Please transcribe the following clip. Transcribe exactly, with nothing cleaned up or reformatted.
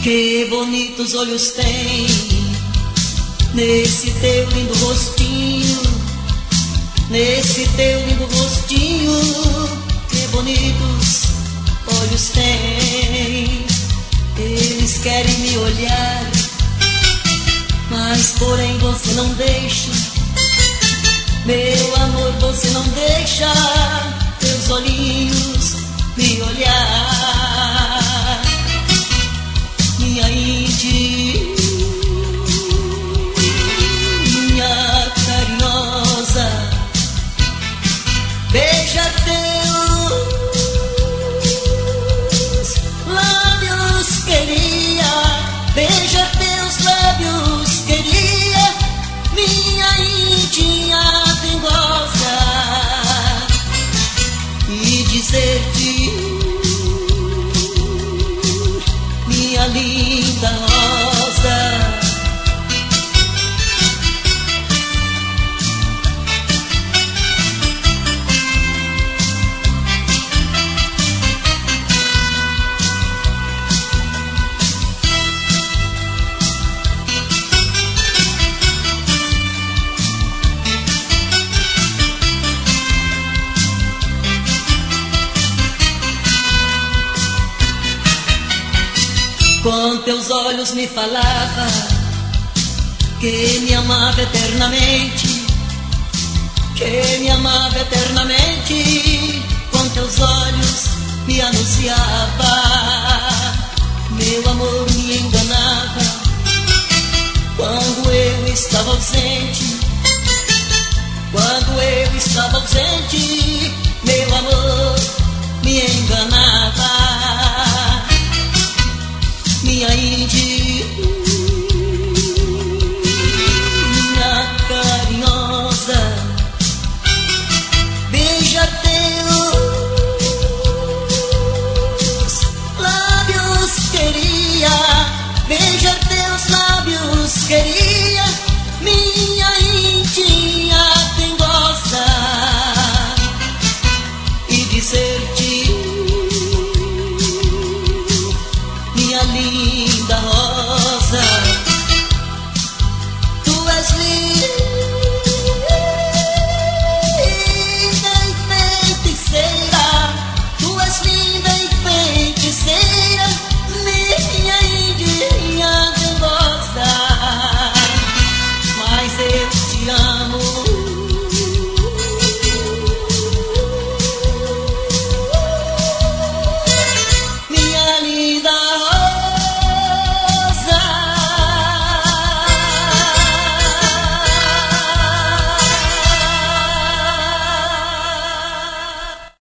Que bonitos olhos tem nesse teu lindo rostinho, nesse teu lindo rostinho. Que bonitos olhos tem. Eles querem me olhar, mas porém você não deixa. Meu amor, você não deixa teus olhinhos me olhar. Minha Índia, minha carinhosa, beija teus lábios, queria, beija teus lábios, queria, minha Índia dengosa, e dizer-te, minha linda rosa. Com teus olhos me falava que me amava eternamente, que me amava eternamente. Com teus olhos me anunciava, meu amor me enganava. Quando eu estava ausente, quando eu estava ausente, meu amor me enganava. Minha Índia, minha carinhosa, beija teus lábios, queria, beija teus lábios, queria, minha Índia dengosa, e dizer-te, minha linda rosa, tu és linda e feiticeira, tu és linda e feiticeira, minha Indinha dengosa, mas eu te amo.